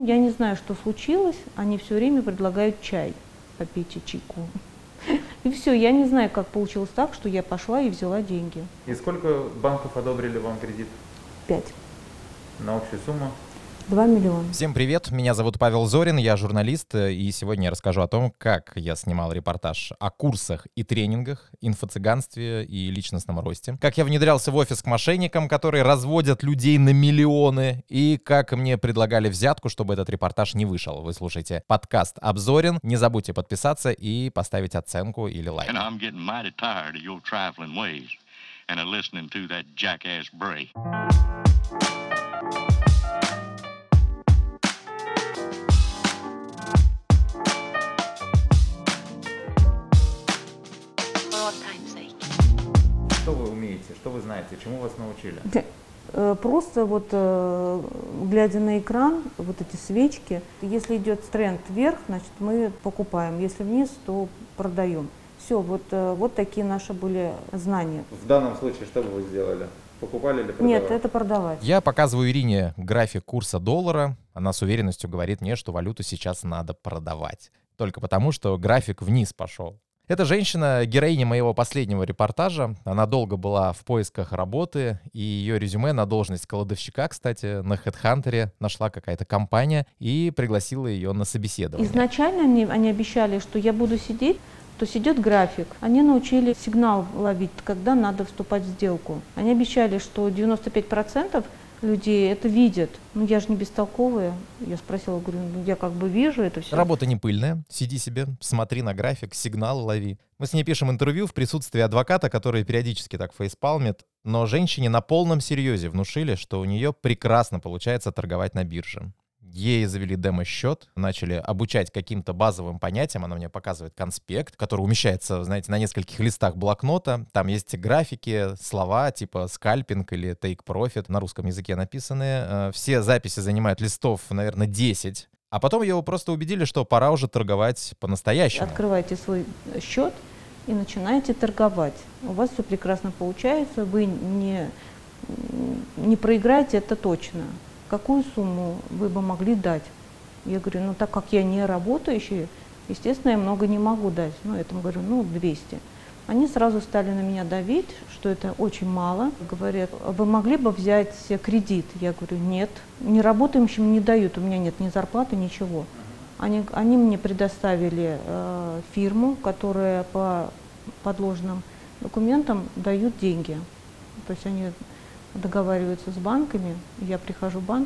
Я не знаю, что случилось, они все время предлагают чай, попейте чайку. И все, я не знаю, как получилось так, что я пошла и взяла деньги. И сколько банков одобрили вам кредит? 5. На общую сумму? 2 миллиона. Всем привет, меня зовут Павел Зорин, я журналист, и сегодня я расскажу о том, как я снимал репортаж о курсах и тренингах, инфо-цыганстве и личностном росте, как я внедрялся в офис к мошенникам, которые разводят людей на миллионы, и как мне предлагали взятку, чтобы этот репортаж не вышел. Вы слушаете подкаст «Обзорин», не забудьте подписаться и поставить оценку или лайк. Что вы умеете, что вы знаете, чему вас научили? Просто вот глядя на экран, вот эти свечки, если идет тренд вверх, значит мы покупаем, если вниз, то продаем. Все, вот такие наши были знания. В данном случае что бы вы сделали? Покупали или продавали? Нет, это продавать. Я показываю Ирине график курса доллара. Она с уверенностью говорит мне, что валюту сейчас надо продавать. Только потому, что график вниз пошел. Эта женщина — героиня моего последнего репортажа. Она долго была в поисках работы, и ее резюме на должность кладовщика, кстати, на HeadHunter нашла какая-то компания и пригласила ее на собеседование. Изначально они обещали, что я буду сидеть, то есть идет график. Они научили сигнал ловить, когда надо вступать в сделку. Они обещали, что 95% людей это видят. Ну я же не бестолковая. Я спросила, говорю, ну я как бы вижу это все. Работа не пыльная. Сиди себе, смотри на график, сигнал лови. Мы с ней пишем интервью в присутствии адвоката, который периодически так фейспалмит, но женщине на полном серьезе внушили, что у нее прекрасно получается торговать на бирже. Ей завели демо-счет, начали обучать каким-то базовым понятиям. Она мне показывает конспект, который умещается, знаете, на нескольких листах блокнота. Там есть графики, слова типа скальпинг или take profit на русском языке написанные. Все записи занимают листов, наверное, 10. А потом ее просто убедили, что пора уже торговать по-настоящему. Открывайте свой счет и начинаете торговать. У вас все прекрасно получается, вы не проиграете, это точно. Какую сумму вы бы могли дать? Я говорю, ну так как я не работающий, естественно, я много не могу дать. Ну, я там говорю, 200. Они сразу стали на меня давить, что это очень мало. Говорят, вы могли бы взять кредит? Я говорю, нет. Неработающим не дают, у меня нет ни зарплаты, ничего. Они мне предоставили фирму, которая по подложным документам дают деньги. То есть они договариваются с банками, я прихожу в банк,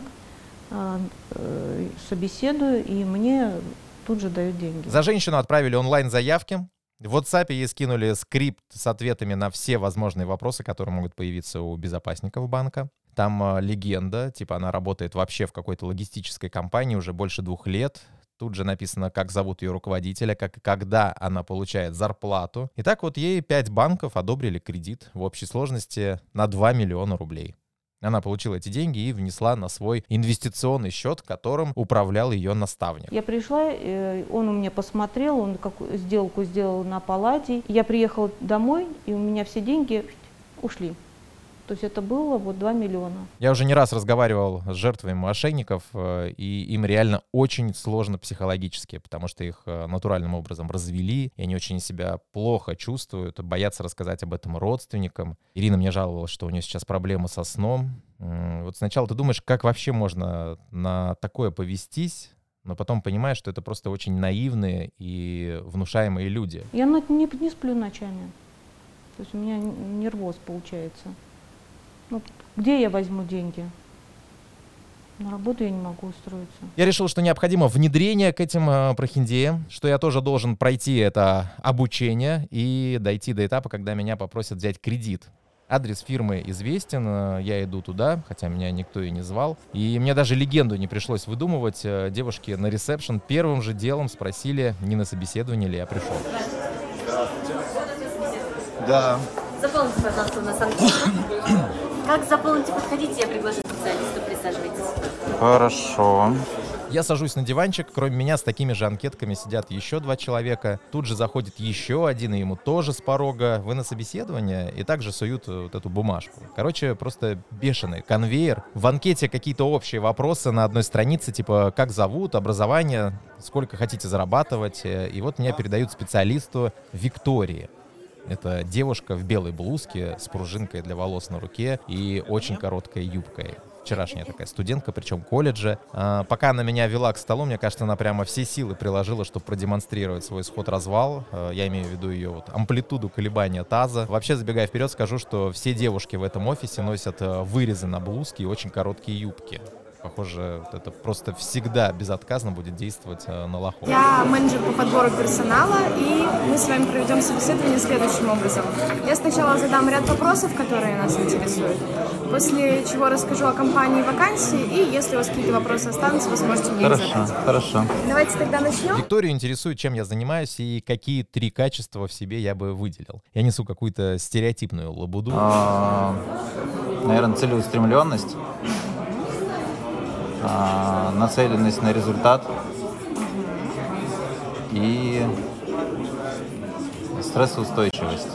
собеседую, и мне тут же дают деньги. За женщину отправили онлайн-заявки. В WhatsApp ей скинули скрипт с ответами на все возможные вопросы, которые могут появиться у безопасников банка. Там легенда, типа она работает вообще в какой-то логистической компании уже больше 2 лет. Тут же написано, как зовут ее руководителя, когда она получает зарплату. И так вот ей 5 банков одобрили кредит в общей сложности на 2 миллиона рублей. Она получила эти деньги и внесла на свой инвестиционный счет, которым управлял ее наставник. Я пришла, он у меня посмотрел, он сделку сделал на Палладий. Я приехала домой, и у меня все деньги ушли. То есть это было 2 миллиона. Я уже не раз разговаривал с жертвами мошенников, и им реально очень сложно психологически, потому что их натуральным образом развели, и они очень себя плохо чувствуют, боятся рассказать об этом родственникам. Ирина мне жаловалась, что у нее сейчас проблемы со сном. Вот сначала ты думаешь, как вообще можно на такое повестись, но потом понимаешь, что это просто очень наивные и внушаемые люди. Я не сплю ночами. То есть у меня нервоз получается. Где я возьму деньги? На работу я не могу устроиться. Я решил, что необходимо внедрение к этим прохиндеям, что я тоже должен пройти это обучение и дойти до этапа, когда меня попросят взять кредит. Адрес фирмы известен, я иду туда, хотя меня никто и не звал. И мне даже легенду не пришлось выдумывать. Девушки на ресепшн первым же делом спросили, не на собеседование ли я пришел. Здравствуйте. Да. Заполните, пожалуйста, у нас анкету. Как заполните, подходите, я приглашу специалиста, присаживайтесь. Хорошо. Я сажусь на диванчик, кроме меня с такими же анкетками сидят еще 2 человека. Тут же заходит еще один, и ему тоже с порога: вы на собеседование, и также суют вот эту бумажку. Короче, просто бешеный конвейер. В анкете какие-то общие вопросы на одной странице, типа как зовут, образование, сколько хотите зарабатывать. И вот меня передают специалисту Виктории. Это девушка в белой блузке с пружинкой для волос на руке и очень короткой юбкой. Вчерашняя такая студентка, причем колледжа. Пока она меня вела к столу, мне кажется, она прямо все силы приложила, чтобы продемонстрировать свой сход-развал. Я имею в виду ее вот амплитуду колебания таза. Вообще, забегая вперед, скажу, что все девушки в этом офисе носят вырезы на блузке и очень короткие юбки. Похоже, вот это просто всегда безотказно будет действовать на лохов. Я менеджер по подбору персонала, и мы с вами проведем собеседование следующим образом. Я сначала задам ряд вопросов, которые нас интересуют, после чего расскажу о компании и вакансии, и если у вас какие-то вопросы останутся, вы сможете мне их задать. Хорошо. Давайте тогда начнем. Викторию интересует, чем я занимаюсь и какие 3 качества в себе я бы выделил. Я несу какую-то стереотипную лабуду. Наверное, целеустремленность, нацеленность на результат и стрессоустойчивость.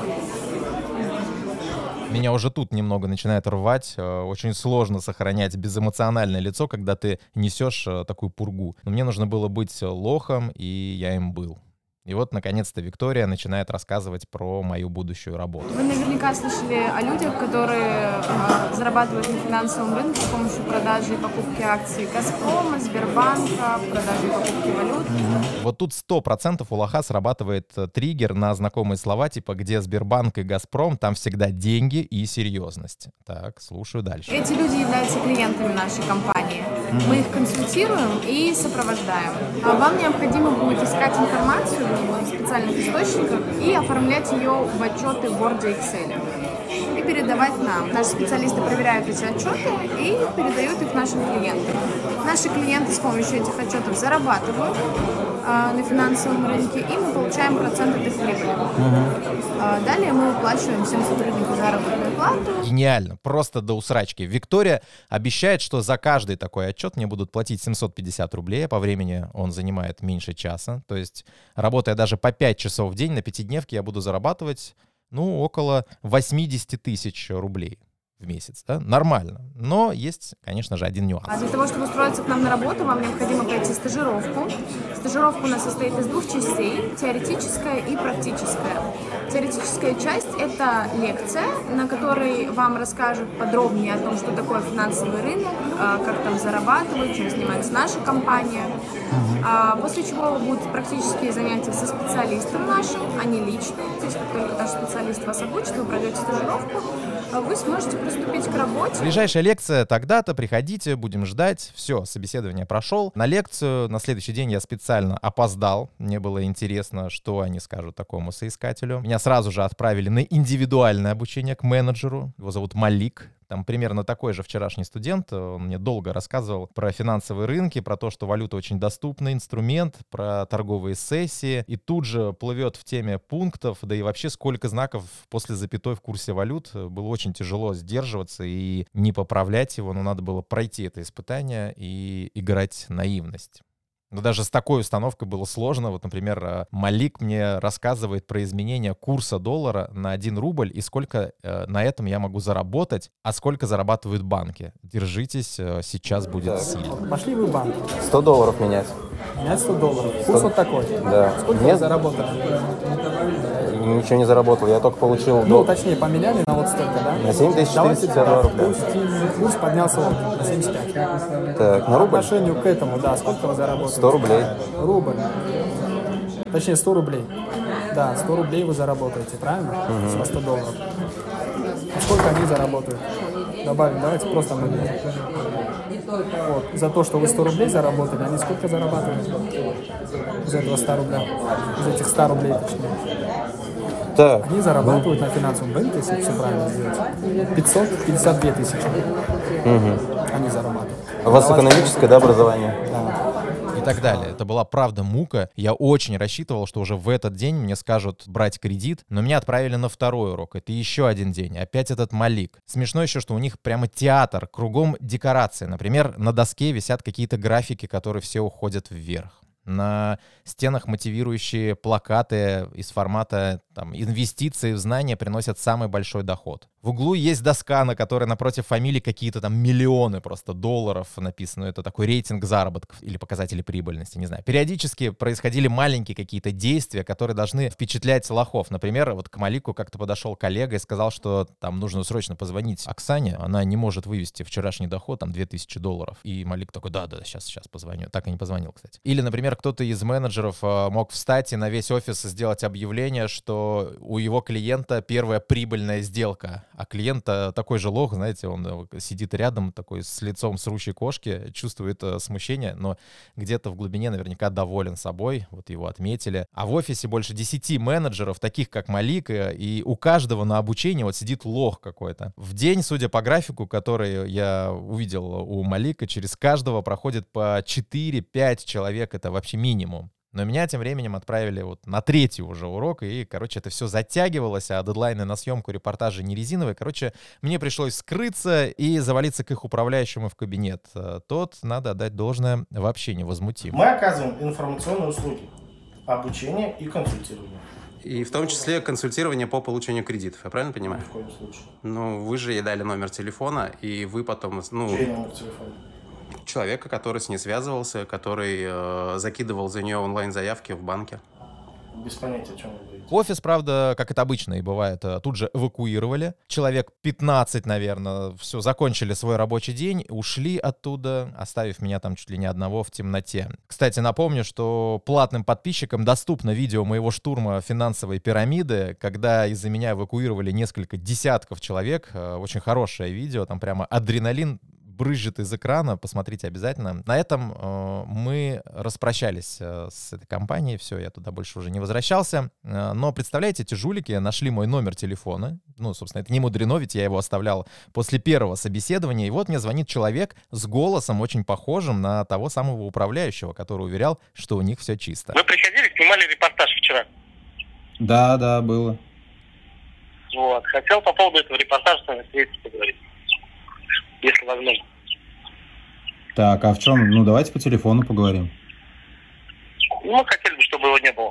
Меня уже тут немного начинает рвать. Очень сложно сохранять безэмоциональное лицо, когда ты несешь такую пургу. Но мне нужно было быть лохом, и я им был. И вот, наконец-то, Виктория начинает рассказывать про мою будущую работу. Вы наверняка слышали о людях, которые зарабатывают на финансовом рынке с помощью продажи и покупки акций Газпрома, Сбербанка, продажи и покупки валют. Вот тут 100% у лоха срабатывает триггер на знакомые слова, типа где Сбербанк и Газпром, там всегда деньги и серьезность. Так, слушаю дальше. Эти люди являются клиентами нашей компании. Мы их консультируем и сопровождаем. Вам необходимо будет искать информацию в специальных источниках и оформлять ее в отчеты в Word и Excel. И передавать нам. Наши специалисты проверяют эти отчеты и передают их нашим клиентам. Наши клиенты с помощью этих отчетов зарабатывают на финансовом рынке, и мы получаем процент от их прибыли. Далее мы выплачиваем всем сотрудникам заработную плату. Гениально, просто до усрачки. Виктория обещает, что за каждый такой отчет мне будут платить 750 рублей, а по времени он занимает меньше часа. То есть, работая даже по 5 часов в день, на пятидневке я буду зарабатывать, около 80 тысяч рублей в месяц, да? Нормально. Но есть, конечно же, один нюанс. А для того, чтобы устроиться к нам на работу, вам необходимо пройти стажировку. Стажировка у нас состоит из 2 частей, теоретическая и практическая. Теоретическая часть – это лекция, на которой вам расскажут подробнее о том, что такое финансовый рынок, как там зарабатывать, чем занимается наша компания. После чего будут практические занятия со специалистом нашим, они личные. То есть, как только наш специалист вас обучит, вы пройдете стажировку, вы сможете приступить к работе. Ближайшая лекция тогда-то, приходите, будем ждать. Все, собеседование прошел. На лекцию на следующий день я специально опоздал. Мне было интересно, что они скажут такому соискателю. Меня сразу же отправили на индивидуальное обучение к менеджеру. Его зовут Малик. Там примерно такой же вчерашний студент. Он мне долго рассказывал про финансовые рынки, про то, что валюта очень доступный инструмент, про торговые сессии. И тут же плывет в теме пунктов, да и вообще сколько знаков после запятой в курсе валют. Было очень тяжело сдерживаться и не поправлять его, но надо было пройти это испытание и играть наивность. Но даже с такой установкой было сложно. Вот, например, Малик мне рассказывает про изменение курса доллара на 1 рубль и сколько на этом я могу заработать, а сколько зарабатывают банки. Держитесь, сейчас будет сильно. Пошли вы в банк. $100 менять. Менять $100. Курс вот такой. Да. Сколько вы заработали? Ничего не заработал, я только получил... Точнее, поменяли на вот столько, да? На 7452 рубля. Курс поднялся на 75. Так, на По рубль? отношению к этому, да, сколько вы заработали? 100 рублей. Рубль. Точнее, 100 рублей. Да, 100 рублей вы заработаете, правильно? Со $100. А сколько они заработают? Добавим, давайте просто мы. Вот. За то, что вы 100 рублей заработали, они сколько зарабатывают? Из этого 100 рубля. Из этих 100 рублей, точнее. Так. Они зарабатывают на финансовом рынке, если все правильно сделать, 552 тысячи. Они зарабатывают. У вас экономическое, да, образование? Да. так далее. Это была правда мука. Я очень рассчитывал, что уже в этот день мне скажут брать кредит, но меня отправили на второй урок. Это еще один день. Опять этот Малик. Смешно еще, что у них прямо театр, кругом декорации. Например, на доске висят какие-то графики, которые все уходят вверх. На стенах мотивирующие плакаты из формата инвестиции в знания приносят самый большой доход. В углу есть доска, на которой напротив фамилии какие-то там миллионы просто долларов написано. Это такой рейтинг заработков или показатели прибыльности, не знаю. Периодически происходили маленькие какие-то действия, которые должны впечатлять лохов. Например, вот к Малику как-то подошел коллега и сказал, что там нужно срочно позвонить Оксане. Она не может вывести вчерашний доход, там $2000. И Малик такой, да, сейчас позвоню. Так и не позвонил, кстати. Или, например, кто-то из менеджеров мог встать и на весь офис сделать объявление, что у его клиента первая прибыльная сделка. А клиент такой же лох, знаете, он сидит рядом такой с лицом срущей кошки, чувствует смущение, но где-то в глубине наверняка доволен собой, вот его отметили. А в офисе больше 10 менеджеров, таких как Малик, и у каждого на обучении вот сидит лох какой-то. В день, судя по графику, который я увидел у Малика, через каждого проходит по 4-5 человек, это вообще минимум. Но меня тем временем отправили вот на третий уже урок, и, короче, это все затягивалось, а дедлайны на съемку репортажа не резиновые. Короче, мне пришлось скрыться и завалиться к их управляющему в кабинет. Тот, надо отдать должное, вообще невозмутим. Мы оказываем информационные услуги, обучение и консультирование. И в том числе консультирование по получению кредитов, я правильно понимаю? Ни в коем случае. Ну, вы же ей дали номер телефона, и вы потом... Чей номер телефона? Человека, который с ней связывался, который закидывал за нее онлайн-заявки в банке. Без понятия, о чем вы говорите. Офис, правда, как это обычно и бывает, тут же эвакуировали. Человек 15, наверное, все, закончили свой рабочий день, ушли оттуда, оставив меня там чуть ли не одного в темноте. Кстати, напомню, что платным подписчикам доступно видео моего штурма финансовой пирамиды, когда из-за меня эвакуировали несколько десятков человек. Очень хорошее видео, там прямо адреналин брызжет из экрана, посмотрите обязательно. На этом мы распрощались с этой компанией, все, я туда больше уже не возвращался. Но, представляете, эти жулики нашли мой номер телефона. Ну, собственно, это не мудрено, ведь я его оставлял после первого собеседования. И вот мне звонит человек с голосом очень похожим на того самого управляющего, который уверял, что у них все чисто. Вы приходили, снимали репортаж вчера? Да, было. Вот. Хотел по поводу этого репортажа с вами встретиться, поговорить. Если возможно. Так, а в чем? Ну, давайте по телефону поговорим. Ну, мы хотели бы, чтобы его не было.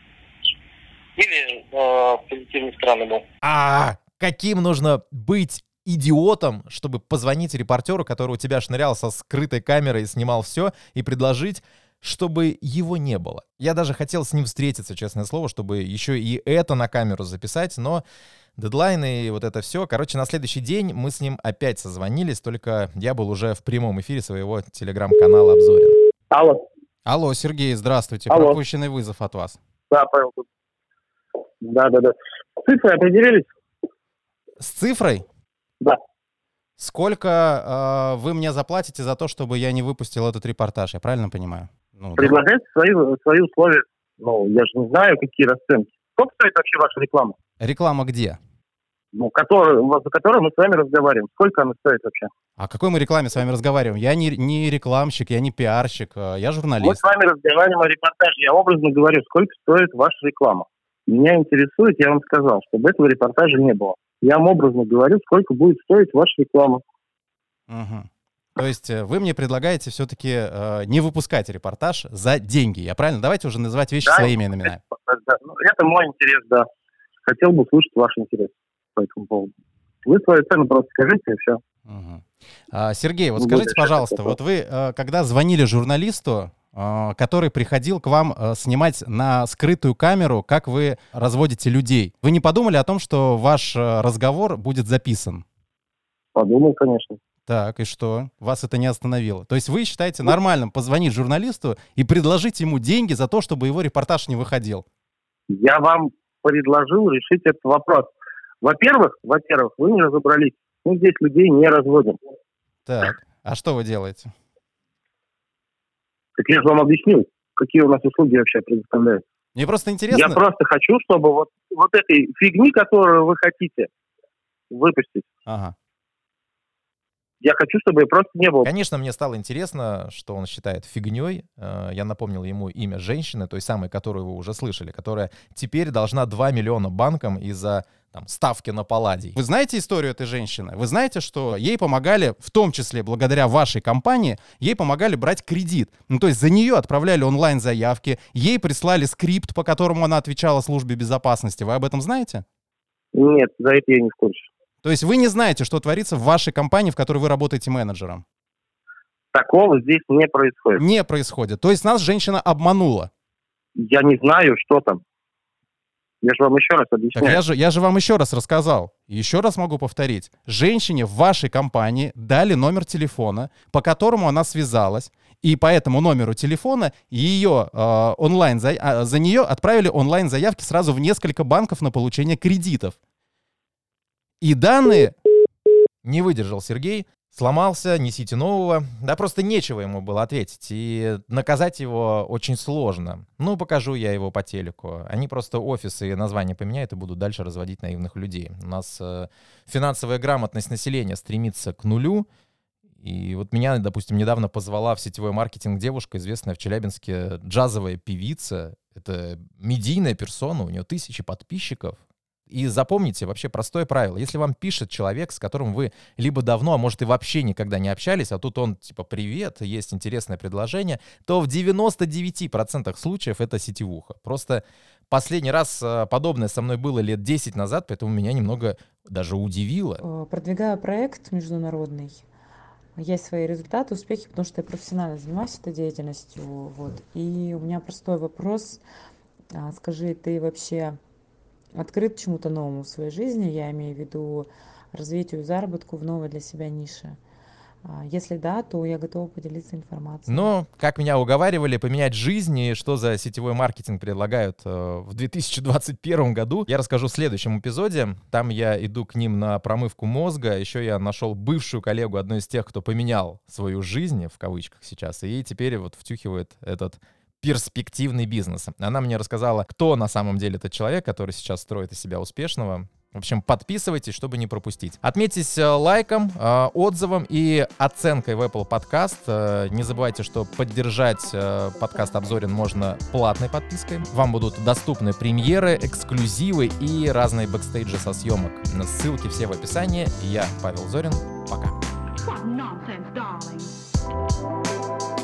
Или позитивной стороны был. Каким нужно быть идиотом, чтобы позвонить репортеру, который у тебя шнырял со скрытой камерой и снимал все, и предложить, чтобы его не было. Я даже хотел с ним встретиться, честное слово, чтобы еще и это на камеру записать, но дедлайны и вот это все. Короче, на следующий день мы с ним опять созвонились, только я был уже в прямом эфире своего телеграм-канала «Обзорин». Алло, Сергей, здравствуйте. Алло. Пропущенный вызов от вас. Да, Павел тут. Да. Цифры определились? С цифрой? Да. Сколько вы мне заплатите за то, чтобы я не выпустил этот репортаж? Я правильно понимаю? Ну, Предлагайте свои условия. Ну, я же не знаю, какие расценки. Сколько стоит вообще ваша реклама? Реклама где? Ну, за которой мы с вами разговариваем. Сколько она стоит вообще? О какой мы рекламе с вами разговариваем? Я не рекламщик, я не пиарщик, я Мы журналист. с вами разговариваем о репортаже. Я образно говорю, сколько стоит ваша реклама. Меня интересует, я вам сказал, чтобы этого репортажа не было. Я вам образно говорю, сколько будет стоить ваша реклама. Угу. То есть вы мне предлагаете все-таки не выпускать репортаж за деньги, я правильно? Давайте уже называть вещи своими именами. Это мой интерес, да. Хотел бы услышать ваш интерес по этому поводу. Вы свою цену просто скажите, и все. Угу. Сергей, вот скажите, пожалуйста, вот вы, когда звонили журналисту, который приходил к вам снимать на скрытую камеру, как вы разводите людей, вы не подумали о том, что ваш разговор будет записан? Подумал, конечно. Так, и что? Вас это не остановило? То есть вы считаете нормальным позвонить журналисту и предложить ему деньги за то, чтобы его репортаж не выходил? Я вам предложил решить этот вопрос. Во-первых, вы не разобрались. Мы здесь людей не разводим. Так, а что вы делаете? Так я же вам объяснил, какие у нас услуги вообще предоставляют. Мне просто интересно... Я просто хочу, чтобы вот этой фигни, которую вы хотите выпустить, Ага. Я хочу, чтобы ее просто не было. Конечно, мне стало интересно, что он считает фигней. Я напомнил ему имя женщины, той самой, которую вы уже слышали, которая теперь должна 2 миллиона банкам из-за ставки на палладий. Вы знаете историю этой женщины? Вы знаете, что ей помогали, в том числе благодаря вашей компании, ей помогали брать кредит. Ну, то есть за нее отправляли онлайн-заявки, ей прислали скрипт, по которому она отвечала службе безопасности. Вы об этом знаете? Нет, за это я не в курсе. То есть вы не знаете, что творится в вашей компании, в которой вы работаете менеджером? Такого здесь не происходит. Не происходит. То есть нас женщина обманула. Я не знаю, что там. Я же вам еще раз объясняю. Так я же вам еще раз рассказал. Еще раз могу повторить. Женщине в вашей компании дали номер телефона, по которому она связалась, и по этому номеру телефона ее за нее отправили онлайн-заявки сразу в несколько банков на получение кредитов. И данные... Не выдержал Сергей, сломался, несите нового. Да просто нечего ему было ответить. И наказать его очень сложно. Ну, покажу я его по телеку. Они просто офисы и названия поменяют и будут дальше разводить наивных людей. У нас финансовая грамотность населения стремится к нулю. И вот меня, допустим, недавно позвала в сетевой маркетинг девушка, известная в Челябинске джазовая певица. Это медийная персона, у нее 1000 подписчиков. И запомните вообще простое правило. Если вам пишет человек, с которым вы либо давно, а может и вообще никогда не общались, а тут он типа «Привет, есть интересное предложение», то в 99% случаев это сетевуха. Просто последний раз подобное со мной было лет 10 назад, поэтому меня немного даже удивило. Продвигаю проект международный. Есть свои результаты, успехи, потому что я профессионально занимаюсь этой деятельностью. Вот. И у меня простой вопрос. Скажи, ты вообще... открыт чему-то новому в своей жизни, я имею в виду развитию, заработку в новой для себя нише. Если да, то я готова поделиться информацией. Но, как меня уговаривали, поменять жизнь и что за сетевой маркетинг предлагают в 2021 году, я расскажу в следующем эпизоде. Там я иду к ним на промывку мозга. Еще я нашел бывшую коллегу, одну из тех, кто поменял свою жизнь, в кавычках сейчас, и теперь вот втюхивает этот перспективный бизнес. Она мне рассказала, кто на самом деле этот человек, который сейчас строит из себя успешного. В общем, подписывайтесь, чтобы не пропустить. Отметьтесь лайком, отзывом и оценкой в Apple Podcast. Не забывайте, что поддержать подкаст «Обзорин» можно платной подпиской. Вам будут доступны премьеры, эксклюзивы и разные бэкстейджи со съемок. Ссылки все в описании. Я Павел Зорин. Пока.